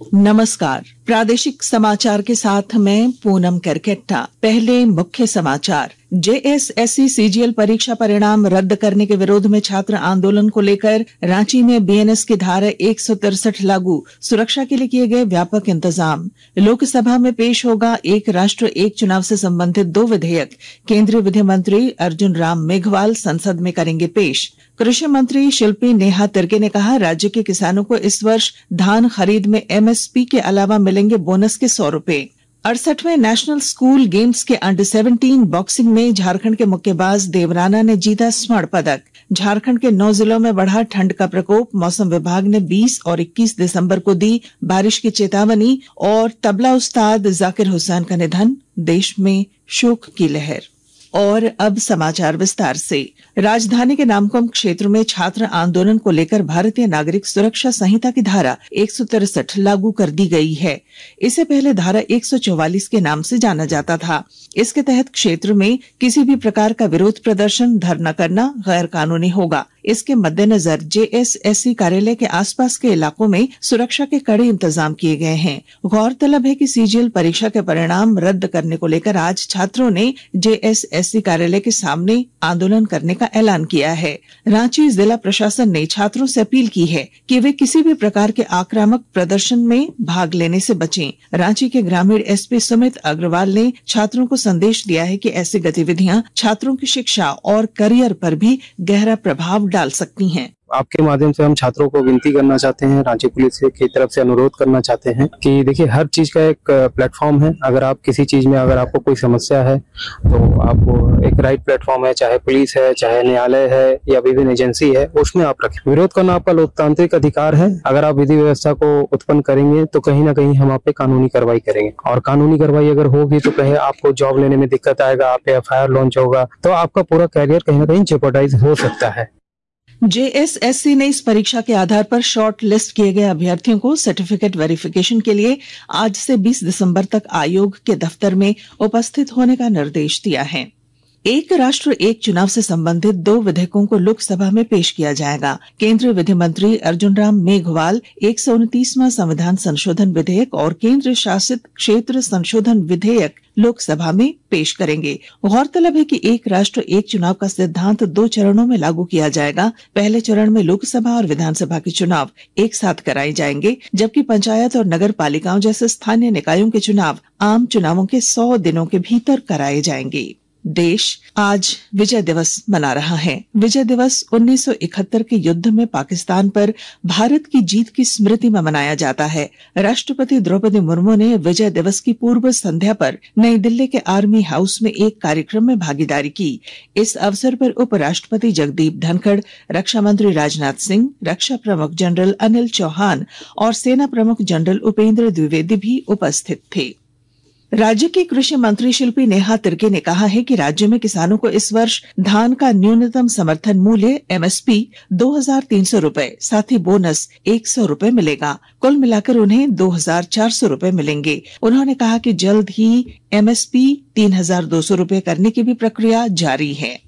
नमस्कार। प्रादेशिक समाचार के साथ मैं पूनम करकेट्टा। पहले मुख्य समाचार। जेएसएससी सीजीएल परीक्षा परिणाम रद्द करने के विरोध में छात्र आंदोलन को लेकर रांची में बीएनएस की धारा 163 लागू, सुरक्षा के लिए किए गए व्यापक इंतजाम। लोकसभा में पेश होगा एक राष्ट्र एक चुनाव से संबंधित 2 विधेयक, केंद्रीय विधि मंत्री अर्जुन राम मेघवाल संसद में करेंगे पेश। कृषि मंत्री शिल्पी नेहा तिर्के ने कहा, राज्य के किसानों को इस वर्ष धान खरीद में एमएसपी के अलावा मिलेंगे बोनस के 100 रुपए। 68वें नेशनल स्कूल गेम्स के अंडर 17 बॉक्सिंग में झारखंड के मुक्केबाज देवराना ने जीता स्वर्ण पदक। झारखंड के 9 जिलों में बढ़ा ठंड का प्रकोप, मौसम विभाग ने 20 और 21 दिसंबर को दी बारिश की चेतावनी। और तबला उस्ताद जाकिर हुसैन का निधन, देश में शोक की लहर। और अब समाचार विस्तार से। राजधानी के नामकुम क्षेत्र में छात्र आंदोलन को लेकर भारतीय नागरिक सुरक्षा संहिता की धारा 163 लागू कर दी गई है। इसे पहले धारा 144 के नाम से जाना जाता था। इसके तहत क्षेत्र में किसी भी प्रकार का विरोध प्रदर्शन, धरना करना गैर कानूनी होगा। इसके मद्देनजर जेएसएससी कार्यालय के आसपास के इलाकों में सुरक्षा के कड़े इंतजाम किए गए हैं। गौरतलब है कि सीजीएल परीक्षा के परिणाम रद्द करने को लेकर आज छात्रों ने जेएसएससी कार्यालय के सामने आंदोलन करने का ऐलान किया है। रांची जिला प्रशासन ने छात्रों से अपील की है कि वे किसी भी प्रकार के आक्रामक प्रदर्शन में भाग लेने से बचें। रांची के ग्रामीण एसपी सुमित अग्रवाल ने छात्रों को संदेश दिया है कि ऐसी गतिविधियां छात्रों की शिक्षा और करियर पर भी गहरा प्रभाव डाल सकती हैं। आपके माध्यम से हम छात्रों को विनती करना चाहते हैं, रांची पुलिस की तरफ से अनुरोध करना चाहते हैं कि देखिए, हर चीज का एक प्लेटफॉर्म है। अगर आप किसी चीज में अगर आपको कोई समस्या है तो आपको एक राइट प्लेटफॉर्म है, चाहे पुलिस है, चाहे न्यायालय है या विभिन्न एजेंसी है, उसमें आप रखें। विरोध करना आपका लोकतांत्रिक अधिकार है। अगर आप विधि व्यवस्था को उत्पन्न करेंगे तो कहीं ना कहीं हम आप पे कानूनी कार्रवाई करेंगे, और कानूनी कार्रवाई अगर होगी तो कहीं आपको जॉब लेने में दिक्कत आएगा, आप पे एफआईआर लॉन्च होगा, तो आपका पूरा कैरियर कहीं ना कहीं जेपरडाइज हो सकता है। जेएसएससी ने इस परीक्षा के आधार पर शॉर्ट लिस्ट किए गए अभ्यर्थियों को सर्टिफिकेट वेरिफिकेशन के लिए आज से 20 दिसंबर तक आयोग के दफ्तर में उपस्थित होने का निर्देश दिया है। एक राष्ट्र एक चुनाव से संबंधित 2 विधेयकों को लोकसभा में पेश किया जाएगा। केंद्रीय विधि मंत्री अर्जुन राम मेघवाल 129वां संविधान संशोधन विधेयक और केंद्र शासित क्षेत्र संशोधन विधेयक लोकसभा में पेश करेंगे। गौरतलब है कि एक राष्ट्र एक चुनाव का सिद्धांत 2 चरणों में लागू किया जाएगा। पहले चरण में लोकसभा और विधानसभा के चुनाव एक साथ कराए जाएंगे, जबकि पंचायत और नगर पालिकाओं जैसे स्थानीय निकायों के चुनाव आम चुनावों के 100 दिनों के भीतर कराए जाएंगे। देश आज विजय दिवस मना रहा है। विजय दिवस 1971 के युद्ध में पाकिस्तान पर भारत की जीत की स्मृति में मनाया जाता है। राष्ट्रपति द्रौपदी मुर्मू ने विजय दिवस की पूर्व संध्या पर नई दिल्ली के आर्मी हाउस में एक कार्यक्रम में भागीदारी की। इस अवसर पर उपराष्ट्रपति जगदीप धनखड़, रक्षा मंत्री राजनाथ सिंह, रक्षा प्रमुख जनरल अनिल चौहान और सेना प्रमुख जनरल उपेंद्र द्विवेदी भी उपस्थित थे। राज्य की कृषि मंत्री शिल्पी नेहा तिर्के ने कहा है कि राज्य में किसानों को इस वर्ष धान का न्यूनतम समर्थन मूल्य एमएसपी 2300 रुपए, साथ ही बोनस 100 रुपए मिलेगा। कुल मिलाकर उन्हें 2400 रुपए मिलेंगे। उन्होंने कहा कि जल्द ही एमएसपी 3200 रुपए करने की भी प्रक्रिया जारी है।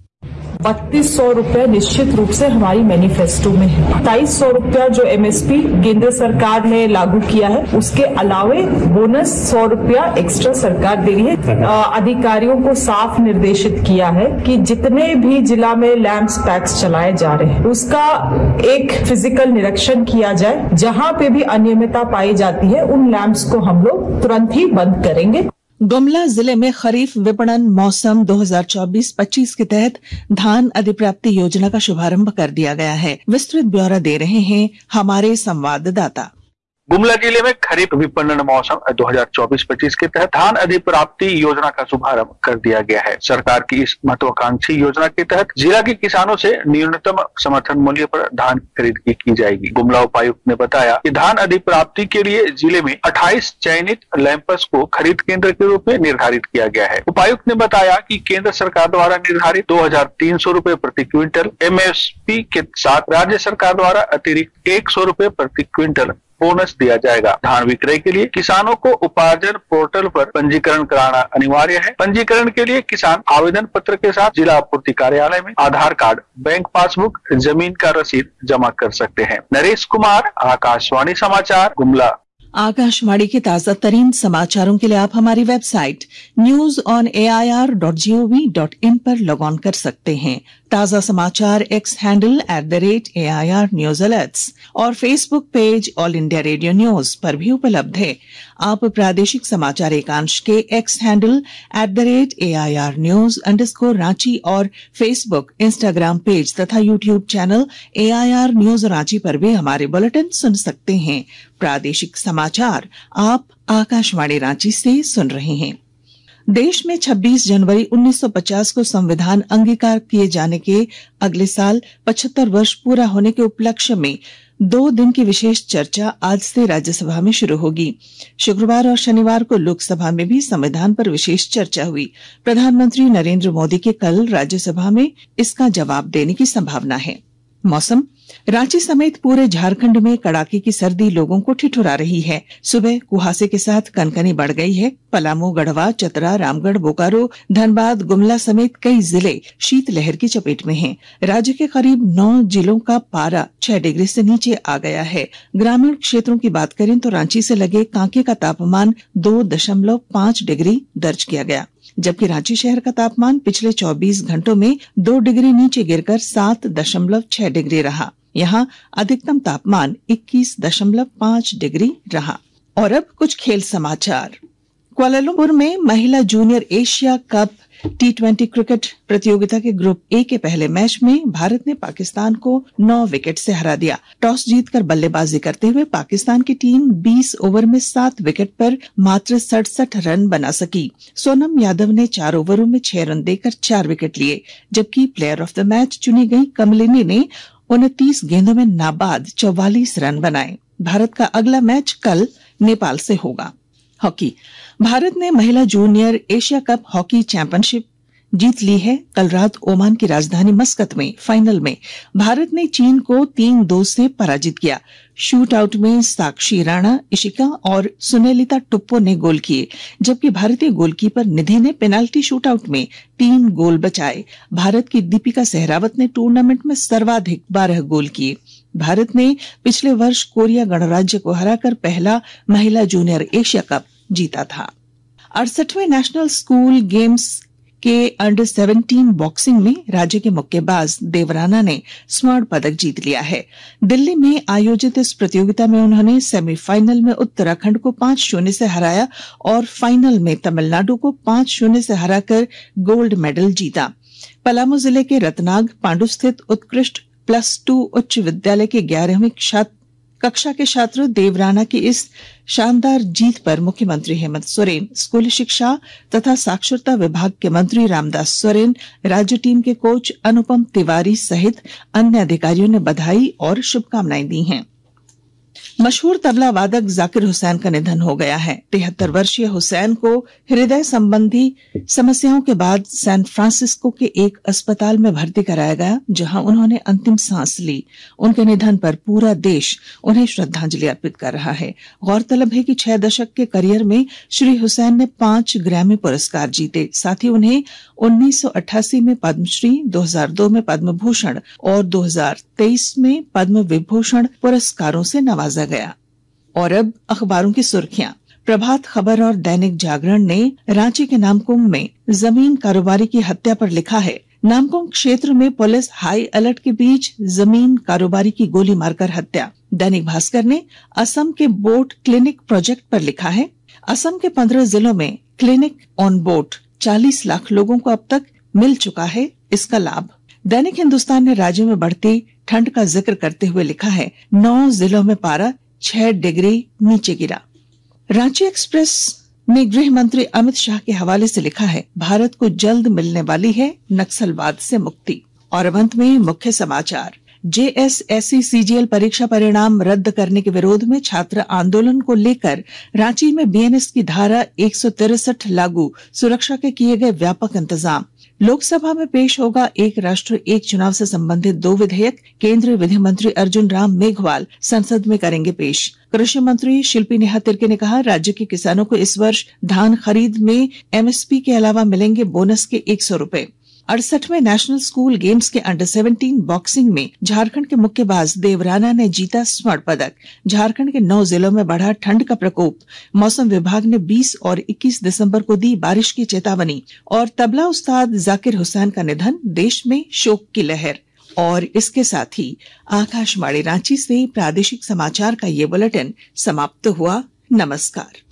3200 रुपए निश्चित रूप से हमारी मैनिफेस्टो में है। 2200 रुपया जो एमएसपी केंद्र सरकार ने लागू किया है, उसके अलावे बोनस 100 रुपया एक्स्ट्रा सरकार दे रही है। अधिकारियों को साफ निर्देशित किया है कि जितने भी जिला में लैंप्स पैक्स चलाए जा रहे हैं, उसका एक फिजिकल निरीक्षण किया जाए। जहां पे भी अनियमितता पाई जाती है, उन लैंप्स को हम लोग तुरंत ही बंद करेंगे। गुमला जिले में खरीफ विपणन मौसम 2024-25 के तहत धान अधिप्राप्ति योजना का शुभारंभ कर दिया गया है। विस्तृत ब्यौरा दे रहे हैं हमारे संवाददाता। गुमला जिले में खरीफ विपणन मौसम 2024-25 के तहत धान अधिप्राप्ति योजना का शुभारंभ कर दिया गया है। सरकार की इस महत्वाकांक्षी योजना के तहत जिला के किसानों से न्यूनतम समर्थन मूल्य पर धान खरीद की जाएगी। गुमला उपायुक्त ने बताया कि धान अधिप्राप्ति के लिए जिले में 28 चयनित लैंपस को खरीद केंद्र के रूप में निर्धारित किया गया है। उपायुक्त ने बताया कि केंद्र सरकार द्वारा निर्धारित 2300 रुपए प्रति क्विंटल एमएसपी के साथ राज्य सरकार द्वारा अतिरिक्त 100 रुपए प्रति क्विंटल बोनस दिया जाएगा। धान विक्रय के लिए किसानों को उपार्जन पोर्टल पर पंजीकरण कराना अनिवार्य है। पंजीकरण के लिए किसान आवेदन पत्र के साथ जिला आपूर्ति कार्यालय में आधार कार्ड, बैंक पासबुक, जमीन का रसीद जमा कर सकते हैं। नरेश कुमार, आकाशवाणी समाचार, गुमला। आकाशवाणी के ताजा तरीन समाचारों के लिए आप हमारी वेबसाइट newsonair.gov.in पर लॉग ऑन कर सकते हैं। ताजा समाचार X handle @AIR news alerts और Facebook page All India Radio news पर भी उपलब्ध है। आप प्रादेशिक समाचार एकांश के X handle @AIR news _ Ranchi और फेसबुक, इंस्टाग्राम पेज तथा YouTube channel AIR news Ranchi पर भी हमारे बुलेटिन सुन सकते हैं। प्रादेशिक समाचार आप आकाशवाणी रांची से सुन रहे हैं। देश में 26 जनवरी 1950 को संविधान अंगीकार किए जाने के अगले साल 75 वर्ष पूरा होने के उपलक्ष्य में 2 दिन की विशेष चर्चा आज से राज्यसभा में शुरू होगी। शुक्रवार और शनिवार को लोकसभा में भी संविधान पर विशेष चर्चा हुई। प्रधानमंत्री नरेंद्र मोदी के कल राज्यसभा में इसका जवाब देने की संभावना है। मौसम, रांची समेत पूरे झारखंड में कड़ाके की सर्दी लोगों को ठिठुरा रही है। सुबह कुहासे के साथ कनकनी बढ़ गई है। पलामू, गढ़वा, चतरा, रामगढ़, बोकारो, धनबाद, गुमला समेत कई जिले शीतलहर की चपेट में हैं। राज्य के करीब 9 जिलों का पारा 6 डिग्री से नीचे आ गया है। ग्रामीण क्षेत्रों की बात करें तो रांची से लगे कांके का तापमान 2.5 डिग्री दर्ज किया गया, जबकि रांची शहर का तापमान पिछले 24 घंटों में 2 डिग्री नीचे गिरकर 7.6 डिग्री रहा। यहाँ अधिकतम तापमान 21.5 डिग्री रहा। और अब कुछ खेल समाचार। कुआलालंपुर में महिला junior Asia cup T20 cricket प्रतियोगिता के ग्रुप ए के पहले मैच में भारत ने पाकिस्तान को 9 विकेट से हरा दिया। टॉस जीतकर बल्लेबाजी करते हुए पाकिस्तान की टीम 20 ओवर में 7 विकेट पर मात्र 67 रन बना सकी। सोनम यादव ने 4 ओवरों में 6 रन देकर 4 विकेट लिए, जबकि प्लेयर ऑफ द मैच चुनी गई कमलिनी ने 29 गेंदों में नाबाद 44 रन बनाए। भारत का अगला मैच कल नेपाल से होगा। हॉकी, भारत ने महिला junior Asia Cup hockey championship जीत ली है। कल रात ओमान की राजधानी मस्कत में फाइनल में भारत ने चीन को 3-2 से पराजित किया। शूट आउट में साक्षी राणा, इशिका और सुनेलिता टुप्पो ने गोल किए, जबकि भारतीय गोलकीपर निधि ने पेनाल्टी शूट आउट में 3 गोल बचाए। भारत की दीपिका सहरावत ने टूर्नामेंट में सर्वाधिक 12 गोल किए। भारत ने पिछले वर्ष कोरिया गणराज्य को हराकर पहला महिला जूनियर एशिया कप जीता था। 68वें नेशनल स्कूल गेम्स के अंडर 17 बॉक्सिंग में राज्य के मुक्केबाज देवराना ने स्वर्ण पदक जीत लिया है। दिल्ली में आयोजित इस प्रतियोगिता में उन्होंने सेमीफाइनल में उत्तराखंड को 5-0 से हराया और फाइनल में तमिलनाडु को 5-0 से हराकर गोल्ड मेडल जीता। पलामू जिले के रतनाग पांडु स्थित उत्कृष्ट +2 उच्च विद्यालय के 11वीं कक्षा के छात्र देवराना की इस शानदार जीत पर मुख्यमंत्री हेमंत सोरेन, स्कूली शिक्षा तथा साक्षरता विभाग के मंत्री रामदास सोरेन, राज्य टीम के कोच अनुपम तिवारी सहित अन्य अधिकारियों ने बधाई और शुभकामनाएं दी हैं। मशहूर तबला वादक जाकिर हुसैन का निधन हो गया है। 73 वर्षीय हुसैन को हृदय संबंधी समस्याओं के बाद सैन फ्रांसिस्को के एक अस्पताल में भर्ती कराया गया, जहां उन्होंने अंतिम सांस ली। उनके निधन पर पूरा देश उन्हें श्रद्धांजलि अर्पित कर रहा है। गौरतलब है कि 6 दशक के करियर में श्री हुसैन ने 5 ग्रैमी पुरस्कार जीते। साथ ही उन्हें 1988 में पद्मश्री, 2002 में पद्म भूषण और 2023 में पद्म विभूषण पुरस्कारों से नवाजा गया। और अब अखबारों की सुर्खियां। प्रभात खबर और दैनिक जागरण ने रांची के नामकुम में जमीन कारोबारी की हत्या पर लिखा है, नामकुम क्षेत्र में पुलिस हाई अलर्ट के बीच जमीन कारोबारी की गोली मारकर हत्या। दैनिक भास्कर ने असम के बोट क्लिनिक प्रोजेक्ट पर लिखा है, असम के 15 जिलों में क्लिनिक ऑन बोट, 40 लाख लोगों को अब तक मिल चुका है इसका लाभ। दैनिक हिंदुस्तान ने राज्य में बढ़ती ठंड का जिक्र करते हुए लिखा है, 9 जिलों में पारा 6 डिग्री नीचे गिरा। रांची एक्सप्रेस ने गृह मंत्री अमित शाह के हवाले से लिखा है, भारत को जल्द मिलने वाली है नक्सलवाद से मुक्ति। और अब अंत में मुख्य समाचार। JSSC CGL परीक्षा परिणाम रद्द करने के विरोध में छात्र आंदोलन को लेकर रांची में BNS की धारा 163 लागू, सुरक्षा के किए गए व्यापक इंतजाम। लोकसभा में पेश होगा एक राष्ट्र एक चुनाव से संबंधित 2 विधेयक, केंद्रीय विधि मंत्री अर्जुन राम मेघवाल संसद में करेंगे पेश। कृषि मंत्री शिल्पी नेहा तिर्की ने कहा, राज्य के किसानों को इस वर्ष धान खरीद में MSP के अलावा मिलेंगे बोनस के 100 रुपए। 68वें नेशनल स्कूल गेम्स के अंडर 17 बॉक्सिंग में झारखंड के मुक्केबाज देवराना ने जीता स्वर्ण पदक। झारखंड के 9 जिलों में बढ़ा ठंड का प्रकोप। मौसम विभाग ने 20 और 21 दिसंबर को दी बारिश की चेतावनी। और तबला उस्ताद जाकिर हुसैन का निधन, देश में शोक की लहर। और इसके साथ ही आकाशवाणी रांची से प्रादेशिक समाचार का ये बुलेटिन समाप्त हुआ। नमस्कार।